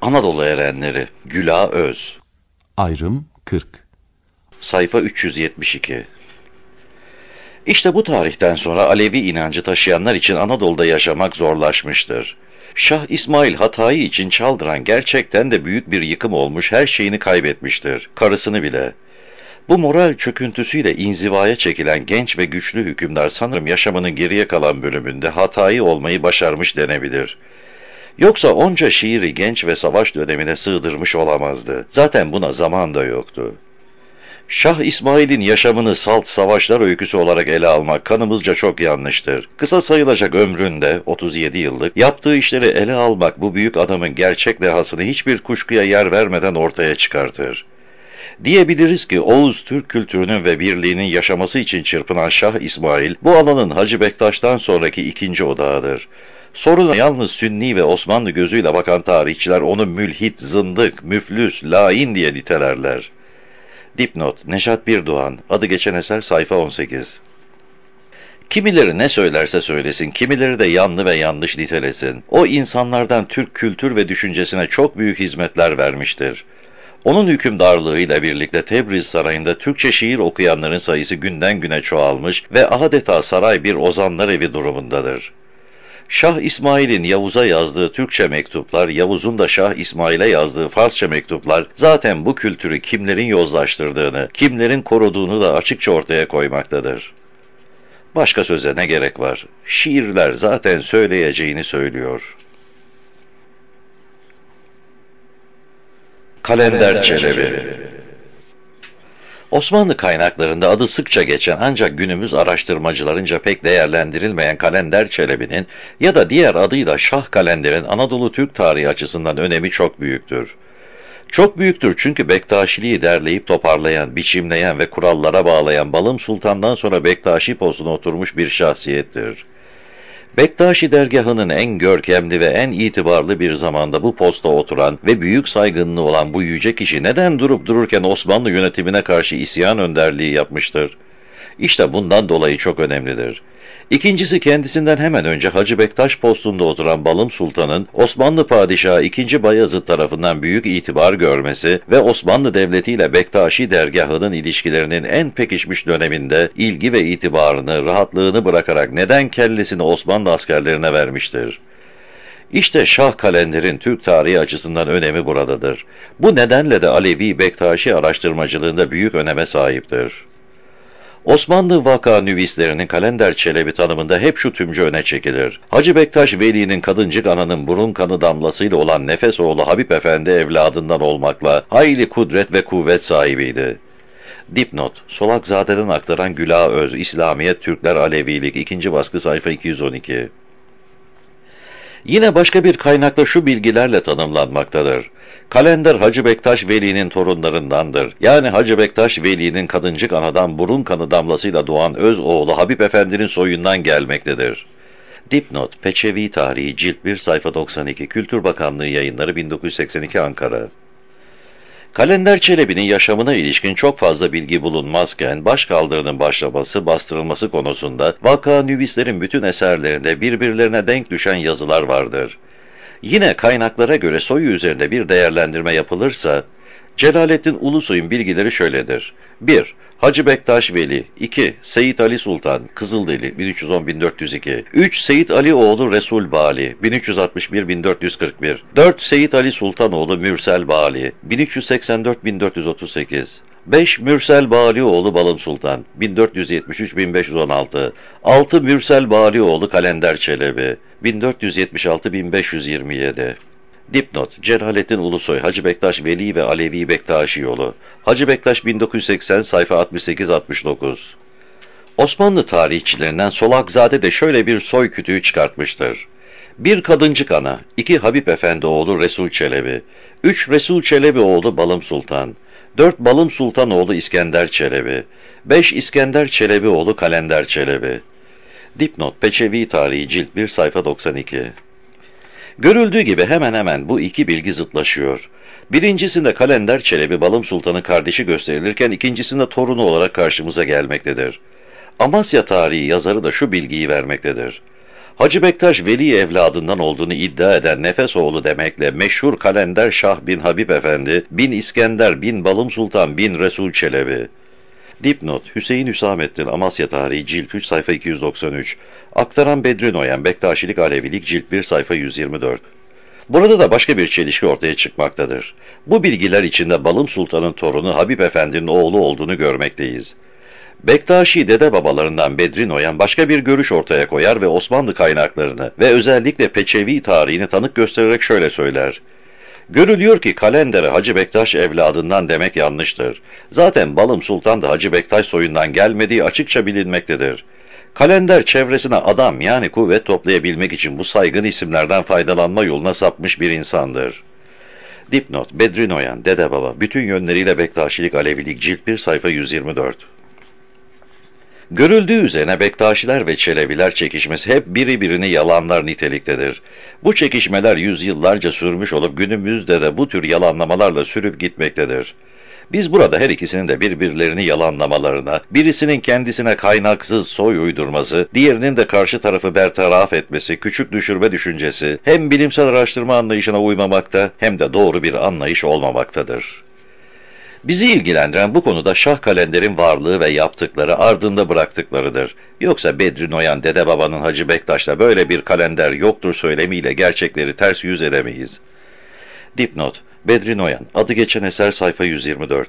Anadolu Erenleri, Güla Öz. Ayrım 40. Sayfa 372. İşte bu tarihten sonra Alevi inancı taşıyanlar için Anadolu'da yaşamak zorlaşmıştır. Şah İsmail Hatayi için Çaldıran gerçekten de büyük bir yıkım olmuş, her şeyini kaybetmiştir, karısını bile. Bu moral çöküntüsüyle inzivaya çekilen genç ve güçlü hükümdar sanırım yaşamının geriye kalan bölümünde Hatayi olmayı başarmış denebilir. Yoksa onca şiiri genç ve savaş dönemine sığdırmış olamazdı. Zaten buna zaman da yoktu. Şah İsmail'in yaşamını salt savaşlar öyküsü olarak ele almak kanımızca çok yanlıştır. Kısa sayılacak ömründe, 37 yıllık, yaptığı işleri ele almak bu büyük adamın gerçek dehasını hiçbir kuşkuya yer vermeden ortaya çıkartır. Diyebiliriz ki Oğuz Türk kültürünün ve birliğinin yaşaması için çırpınan Şah İsmail, bu alanın Hacı Bektaş'tan sonraki ikinci odağıdır. Soruna yalnız Sünni ve Osmanlı gözüyle bakan tarihçiler onu mülhit, zındık, müflüs, lain diye nitelerler. Dipnot, Neşat Birdoğan, adı geçen eser sayfa 18. Kimileri ne söylerse söylesin, kimileri de yanlı ve yanlış nitelesin. O insanlardan Türk kültür ve düşüncesine çok büyük hizmetler vermiştir. Onun hükümdarlığıyla birlikte Tebriz Sarayı'nda Türkçe şiir okuyanların sayısı günden güne çoğalmış ve adeta saray bir ozanlar evi durumundadır. Şah İsmail'in Yavuz'a yazdığı Türkçe mektuplar, Yavuz'un da Şah İsmail'e yazdığı Farsça mektuplar zaten bu kültürü kimlerin yozlaştırdığını, kimlerin koruduğunu da açıkça ortaya koymaktadır. Başka söze ne gerek var? Şiirler zaten söyleyeceğini söylüyor. Kalender Çelebi. Osmanlı kaynaklarında adı sıkça geçen ancak günümüz araştırmacılarınca pek değerlendirilmeyen Kalender Çelebi'nin ya da diğer adıyla Şah Kalender'in Anadolu Türk tarihi açısından önemi çok büyüktür. Çok büyüktür çünkü Bektaşiliği derleyip toparlayan, biçimleyen ve kurallara bağlayan Balım Sultan'dan sonra Bektaşi postuna oturmuş bir şahsiyettir. Bektaşi dergahının en görkemli ve en itibarlı bir zamanda bu posta oturan ve büyük saygınlığı olan bu yüce kişi neden durup dururken Osmanlı yönetimine karşı isyan önderliği yapmıştır? İşte bundan dolayı çok önemlidir. İkincisi, kendisinden hemen önce Hacı Bektaş postunda oturan Balım Sultan'ın Osmanlı Padişahı II. Bayezid tarafından büyük itibar görmesi ve Osmanlı Devleti ile Bektaşi dergahının ilişkilerinin en pekişmiş döneminde ilgi ve itibarını, rahatlığını bırakarak neden kellesini Osmanlı askerlerine vermiştir? İşte Şah Kalender'in Türk tarihi açısından önemi buradadır. Bu nedenle de Alevi Bektaşi araştırmacılığında büyük öneme sahiptir. Osmanlı vaka-nüvislerinin Kalender Çelebi tanımında hep şu tümcü öne çekilir. Hacı Bektaş Veli'nin kadıncık ananın burun kanı damlasıyla olan Nefesoğlu Habib Efendi evladından olmakla hayli kudret ve kuvvet sahibiydi. Dipnot, Solakzade'den aktaran Güla Öz, İslamiyet Türkler Alevilik, 2. baskı sayfa 212. Yine başka bir kaynakta şu bilgilerle tanımlanmaktadır. Kalender Hacı Bektaş Veli'nin torunlarındandır. Yani Hacı Bektaş Veli'nin kadıncık anadan burun kanı damlasıyla doğan öz oğlu Habib Efendi'nin soyundan gelmektedir. Dipnot, Peçevi Tarihi Cilt 1 sayfa 92, Kültür Bakanlığı Yayınları 1982 Ankara. Kalender Çelebi'nin yaşamına ilişkin çok fazla bilgi bulunmazken, başkaldırının başlaması, bastırılması konusunda vaka-nüvislerin bütün eserlerinde birbirlerine denk düşen yazılar vardır. Yine kaynaklara göre soyu üzerinde bir değerlendirme yapılırsa, Celaleddin Ulusoy'un bilgileri şöyledir. 1. Hacı Bektaş Veli. 2. Seyit Ali Sultan, Kızıldeli, 1310-1402. 3. Seyit Ali oğlu Resul Bali, 1361-1441. 4. Seyit Ali Sultanoğlu Mürsel Bali, 1384-1438. 5. Mürsel Balioğlu Balım Sultan, 1473-1516. 6. Mürsel Balioğlu Kalender Çelebi, 1476-1527. Dipnot, Celaleddin Ulusoy, Hacı Bektaş Veli ve Alevi Bektaşi yolu. Hacı Bektaş 1980 sayfa 68-69. Osmanlı tarihçilerinden Solakzade de şöyle bir soy kütüğü çıkartmıştır. 1. Kadıncık ana, 2. Habib Efendi oğlu Resul Çelebi, 3. Resul Çelebi oğlu Balım Sultan, 4. Balım Sultan oğlu İskender Çelebi, 5. İskender Çelebi oğlu Kalender Çelebi. Dipnot, Peçevi Tarihi Cilt 1 sayfa 92. Görüldüğü gibi hemen hemen bu iki bilgi zıtlaşıyor. Birincisinde Kalender Çelebi Balım Sultan'ın kardeşi gösterilirken ikincisinde torunu olarak karşımıza gelmektedir. Amasya tarihi yazarı da şu bilgiyi vermektedir. Hacı Bektaş Veli evladından olduğunu iddia eden Nefesoğlu demekle meşhur Kalender Şah bin Habib Efendi, bin İskender, bin Balım Sultan, bin Resul Çelebi. Dipnot: Hüseyin Hüsamettin, Amasya Tarihi, Cilt 3, sayfa 293. Aktaran Bedri Noyan, Bektaşilik Alevilik, Cilt 1, sayfa 124. Burada da başka bir çelişki ortaya çıkmaktadır. Bu bilgiler içinde Balım Sultan'ın torunu Habib Efendi'nin oğlu olduğunu görmekteyiz. Bektaşi dede babalarından Bedri Noyan başka bir görüş ortaya koyar ve Osmanlı kaynaklarını ve özellikle Peçevi tarihini tanık göstererek şöyle söyler: Görülüyor ki Kalender'e Hacı Bektaş evladından demek yanlıştır. Zaten Balım Sultan da Hacı Bektaş soyundan gelmediği açıkça bilinmektedir. Kalender çevresine adam yani kuvvet toplayabilmek için bu saygın isimlerden faydalanma yoluna sapmış bir insandır. Dipnot: Bedri Noyan, dede baba, bütün yönleriyle Bektaşilik Alevilik, Cilt 1, sayfa 124. Görüldüğü üzerine Bektaşiler ve Çelebiler çekişmesi hep birini yalanlar niteliktedir. Bu çekişmeler yüzyıllarca sürmüş olup günümüzde de bu tür yalanlamalarla sürüp gitmektedir. Biz burada her ikisinin de birbirlerini yalanlamalarına, birisinin kendisine kaynaksız soy uydurması, diğerinin de karşı tarafı bertaraf etmesi, küçük düşürme düşüncesi, hem bilimsel araştırma anlayışına uymamakta hem de doğru bir anlayış olmamaktadır. Bizi ilgilendiren bu konuda Şah Kalender'in varlığı ve yaptıkları ardında bıraktıklarıdır. Yoksa Bedri Noyan dede babanın Hacı Bektaş'ta böyle bir kalender yoktur söylemiyle gerçekleri ters yüz edemeyiz. Dipnot: Bedri Noyan, adı geçen eser, sayfa 124.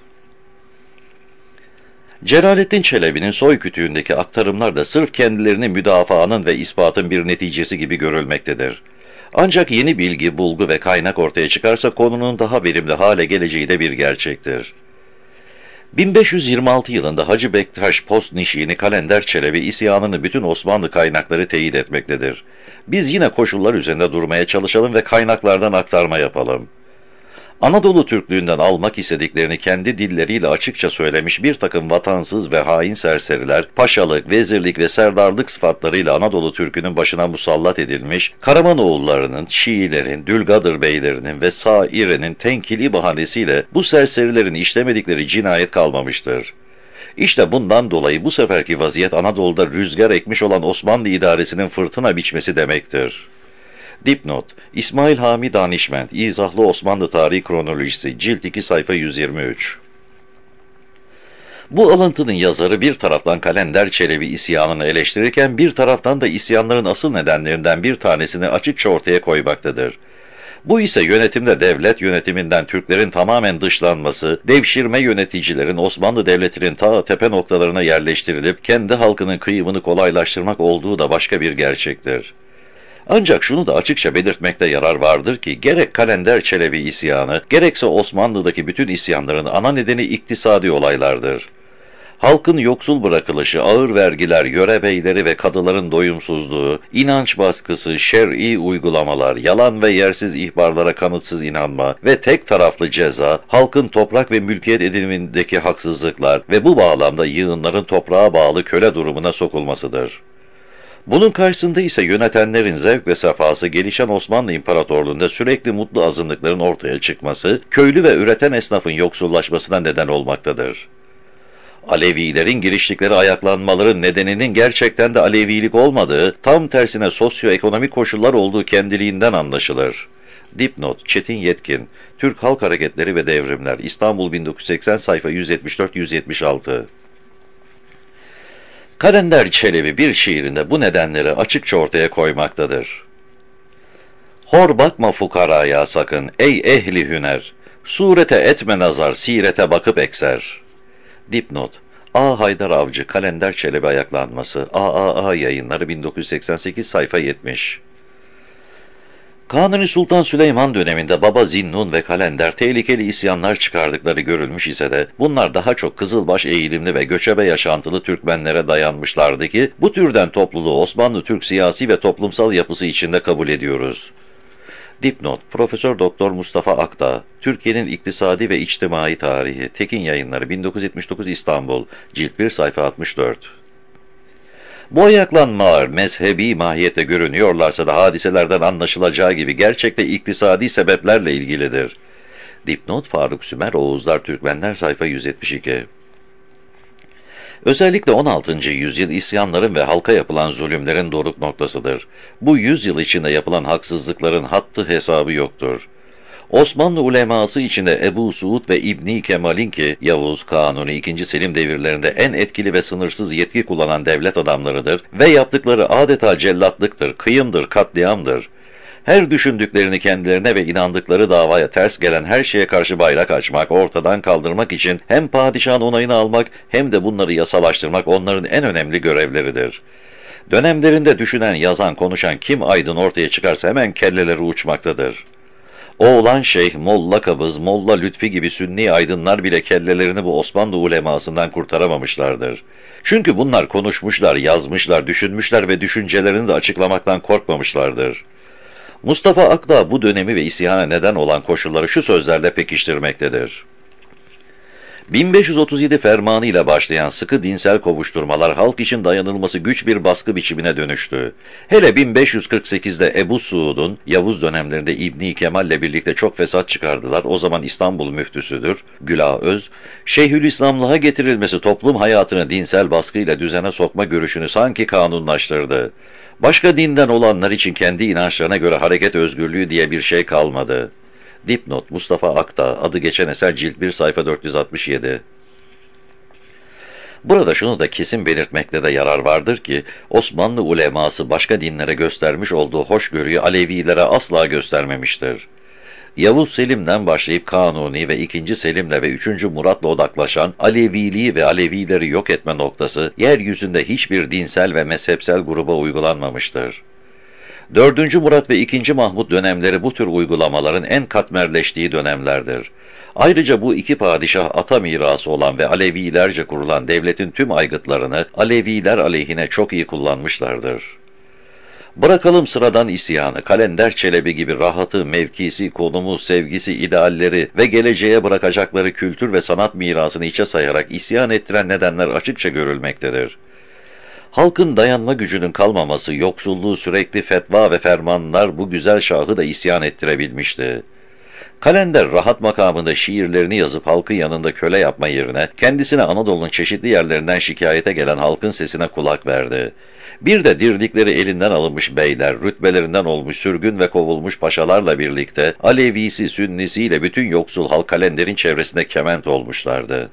Celalettin Çelebi'nin soy kütüğündeki aktarımlar da sırf kendilerini müdafaanın ve ispatın bir neticesi gibi görülmektedir. Ancak yeni bilgi, bulgu ve kaynak ortaya çıkarsa konunun daha verimli hale geleceği de bir gerçektir. 1526 yılında Hacı Bektaş Postnişini Kalender Çelebi isyanını bütün Osmanlı kaynakları teyit etmektedir. Biz yine koşullar üzerinde durmaya çalışalım ve kaynaklardan aktarma yapalım. Anadolu Türklüğünden almak istediklerini kendi dilleriyle açıkça söylemiş bir takım vatansız ve hain serseriler, paşalık, vezirlik ve serdarlık sıfatlarıyla Anadolu Türk'ünün başına musallat edilmiş, Karamanoğullarının, Şiilerin, Dülgadır beylerinin ve Saire'nin tenkili bahanesiyle bu serserilerin işlemedikleri cinayet kalmamıştır. İşte bundan dolayı bu seferki vaziyet Anadolu'da rüzgar ekmiş olan Osmanlı idaresinin fırtına biçmesi demektir. Dipnot: İsmail Hami Danişment, İzahlı Osmanlı Tarihi Kronolojisi, Cilt 2, sayfa 123. Bu alıntının yazarı bir taraftan Kalender Çelebi isyanını eleştirirken bir taraftan da isyanların asıl nedenlerinden bir tanesini açıkça ortaya koymaktadır. Bu ise yönetimde devlet yönetiminden Türklerin tamamen dışlanması, devşirme yöneticilerin Osmanlı Devleti'nin ta tepe noktalarına yerleştirilip kendi halkının kıyımını kolaylaştırmak olduğu da başka bir gerçektir. Ancak şunu da açıkça belirtmekte yarar vardır ki gerek Kalender Çelebi isyanı, gerekse Osmanlı'daki bütün isyanların ana nedeni iktisadi olaylardır. Halkın yoksul bırakılışı, ağır vergiler, yöre beyleri ve kadıların doyumsuzluğu, inanç baskısı, şer'i uygulamalar, yalan ve yersiz ihbarlara kanıtsız inanma ve tek taraflı ceza, halkın toprak ve mülkiyet edinimindeki haksızlıklar ve bu bağlamda yığınların toprağa bağlı köle durumuna sokulmasıdır. Bunun karşısında ise yönetenlerin zevk ve sefası gelişen Osmanlı İmparatorluğu'nda sürekli mutlu azınlıkların ortaya çıkması, köylü ve üreten esnafın yoksullaşmasına neden olmaktadır. Alevilerin giriştikleri ayaklanmaların nedeninin gerçekten de Alevilik olmadığı, tam tersine sosyoekonomik koşullar olduğu kendiliğinden anlaşılır. Dipnot: Çetin Yetkin, Türk Halk Hareketleri ve Devrimler, İstanbul 1980, sayfa 174-176. Kalender Çelebi bir şiirinde bu nedenleri açıkça ortaya koymaktadır. Hor bakma fukaraya sakın ey ehli hüner, surete etme nazar, sirete bakıp ekser. Dipnot: A. Haydar Avcı, Kalender Çelebi ayaklanması, AAA Yayınları 1988, sayfa 70. Kanuni Sultan Süleyman döneminde Baba Zinnun ve Kalender tehlikeli isyanlar çıkardıkları görülmüş ise de bunlar daha çok Kızılbaş eğilimli ve göçebe yaşantılı Türkmenlere dayanmışlardı ki bu türden topluluğu Osmanlı Türk siyasi ve toplumsal yapısı içinde kabul ediyoruz. Dipnot: Profesör Doktor Mustafa Akdağ, Türkiye'nin İktisadi ve İçtimai Tarihi, Tekin Yayınları 1979, İstanbul, Cilt 1, sayfa 64. Bu ayaklanmalar mezhebi mahiyette görünüyorlarsa da hadiselerden anlaşılacağı gibi gerçekte iktisadi sebeplerle ilgilidir. Dipnot: Faruk Sümer, Oğuzlar Türkmenler, sayfa 172. Özellikle 16. yüzyıl isyanların ve halka yapılan zulümlerin doruk noktasıdır. Bu yüzyıl içinde yapılan haksızlıkların hattı hesabı yoktur. Osmanlı uleması içinde Ebu Suud ve İbni Kemal'in ki Yavuz, Kanuni, II. Selim devirlerinde en etkili ve sınırsız yetki kullanan devlet adamlarıdır ve yaptıkları adeta cellatlıktır, kıyımdır, katliamdır. Her düşündüklerini kendilerine ve inandıkları davaya ters gelen her şeye karşı bayrak açmak, ortadan kaldırmak için hem padişahın onayını almak hem de bunları yasalaştırmak onların en önemli görevleridir. Dönemlerinde düşünen, yazan, konuşan kim aydın ortaya çıkarsa hemen kelleleri uçmaktadır. Oğlan Şeyh, Molla Kabız, Molla Lütfi gibi sünni aydınlar bile kellelerini bu Osmanlı ulemasından kurtaramamışlardır. Çünkü bunlar konuşmuşlar, yazmışlar, düşünmüşler ve düşüncelerini de açıklamaktan korkmamışlardır. Mustafa Akdağ bu dönemi ve isyana neden olan koşulları şu sözlerle pekiştirmektedir. 1537 fermanı ile başlayan sıkı dinsel kovuşturmalar halk için dayanılması güç bir baskı biçimine dönüştü. Hele 1548'de Ebu Suud'un Yavuz dönemlerinde İbni Kemal'le birlikte çok fesat çıkardılar. O zaman İstanbul müftüsüdür Gülah Öz. Şeyhülislamlığa getirilmesi toplum hayatını dinsel baskıyla düzene sokma görüşünü sanki kanunlaştırdı. Başka dinden olanlar için kendi inançlarına göre hareket özgürlüğü diye bir şey kalmadı. Dipnot Mustafa Akdağ, adı geçen eser cilt 1 sayfa 467. Burada şunu da kesin belirtmekte de yarar vardır ki, Osmanlı uleması başka dinlere göstermiş olduğu hoşgörüyü Alevilere asla göstermemiştir. Yavuz Selim'den başlayıp Kanuni ve II. Selim'le ve 3. Murat'la odaklaşan Aleviliği ve Alevileri yok etme noktası, yeryüzünde hiçbir dinsel ve mezhepsel gruba uygulanmamıştır. 4. Murat ve 2. Mahmud dönemleri bu tür uygulamaların en katmerleştiği dönemlerdir. Ayrıca bu iki padişah ata mirası olan ve Alevilerce kurulan devletin tüm aygıtlarını Aleviler aleyhine çok iyi kullanmışlardır. Bırakalım sıradan isyanı, Kalender Çelebi gibi rahatı, mevkisi, konumu, sevgisi, idealleri ve geleceğe bırakacakları kültür ve sanat mirasını içe sayarak isyan ettiren nedenler açıkça görülmektedir. Halkın dayanma gücünün kalmaması, yoksulluğu, sürekli fetva ve fermanlar bu güzel şahı da isyan ettirebilmişti. Kalender rahat makamında şiirlerini yazıp halkın yanında köle yapma yerine kendisine Anadolu'nun çeşitli yerlerinden şikayete gelen halkın sesine kulak verdi. Bir de dirlikleri elinden alınmış beyler, rütbelerinden olmuş sürgün ve kovulmuş paşalarla birlikte Alevisi, Sünnisiyle bütün yoksul halk Kalender'in çevresinde kement olmuşlardı.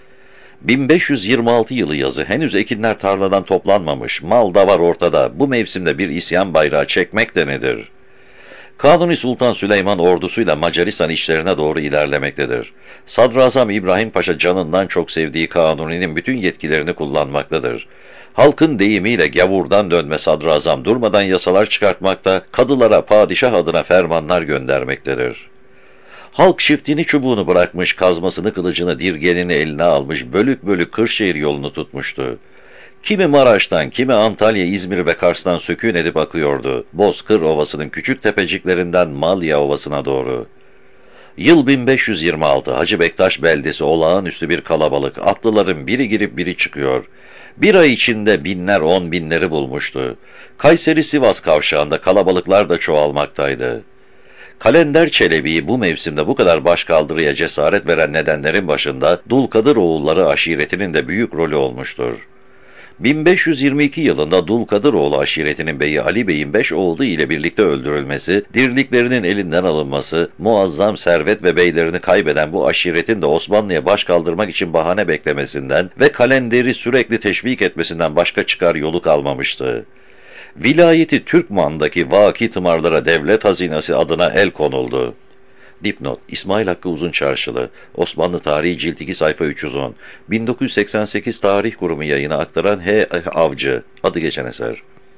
1526 yılı yazı henüz ekinler tarladan toplanmamış, mal da var ortada, bu mevsimde bir isyan bayrağı çekmek de nedir? Kanuni Sultan Süleyman ordusuyla Macaristan işlerine doğru ilerlemektedir. Sadrazam İbrahim Paşa canından çok sevdiği Kanuni'nin bütün yetkilerini kullanmaktadır. Halkın deyimiyle gavurdan dönme sadrazam durmadan yasalar çıkartmakta, kadılara padişah adına fermanlar göndermektedir. Halk şiftini çubuğunu bırakmış, kazmasını kılıcını dirgenini eline almış, bölük bölük Kırşehir yolunu tutmuştu. Kimi Maraş'tan, kimi Antalya, İzmir ve Kars'tan sökün edip akıyordu. Bozkır Ovası'nın küçük tepeciklerinden Malya Ovası'na doğru. Yıl 1526, Hacı Bektaş beldesi olağanüstü bir kalabalık, atlıların biri girip biri çıkıyor. Bir ay içinde binler 10 binleri bulmuştu. Kayseri-Sivas kavşağında kalabalıklar da çoğalmaktaydı. Kalender Çelebi'yi bu mevsimde bu kadar başkaldırıya cesaret veren nedenlerin başında Dulkadiroğulları aşiretinin de büyük rolü olmuştur. 1522 yılında Dulkadiroğlu aşiretinin beyi Ali Bey'in 5 oğlu ile birlikte öldürülmesi, dirliklerinin elinden alınması, muazzam servet ve beylerini kaybeden bu aşiretin de Osmanlı'ya baş kaldırmak için bahane beklemesinden ve Kalender'i sürekli teşvik etmesinden başka çıkar yolu kalmamıştı. Vilayeti Türkman'daki vaki tımarlara devlet hazinesi adına el konuldu. Dipnot İsmail Hakkı Uzunçarşılı, Osmanlı Tarihi Cilt 2 sayfa 310, 1988 Tarih Kurumu yayını aktaran H. Avcı, adı geçen eser.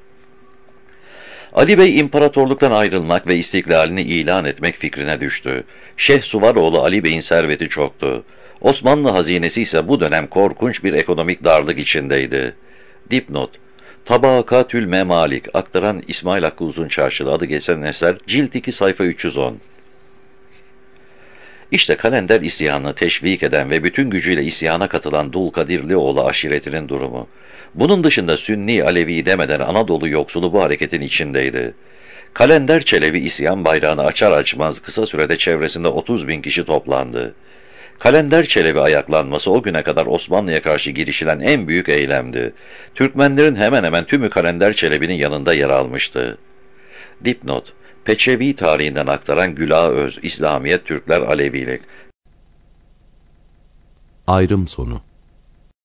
Ali Bey imparatorluktan ayrılmak ve istiklalini ilan etmek fikrine düştü. Şeyh Suvaroğlu Ali Bey'in serveti çoktu. Osmanlı hazinesi ise bu dönem korkunç bir ekonomik darlık içindeydi. Dipnot Tabakatül Memalik, aktaran İsmail Hakkı Uzunçarşılı, adı geçen eser, cilt 2 sayfa 310. İşte Kalender isyanını teşvik eden ve bütün gücüyle isyana katılan Dulkadirlioğlu aşiretinin durumu. Bunun dışında Sünni Alevi demeden Anadolu yoksulu bu hareketin içindeydi. Kalender Çelebi isyan bayrağını açar açmaz kısa sürede çevresinde 30 bin kişi toplandı. Kalender Çelebi ayaklanması o güne kadar Osmanlı'ya karşı girişilen en büyük eylemdi. Türkmenlerin hemen hemen tümü Kalender Çelebi'nin yanında yer almıştı. Dipnot: Peçevi tarihinden aktaran Güla Öz, İslamiyet, Türkler, Alevilik. Ayrım sonu.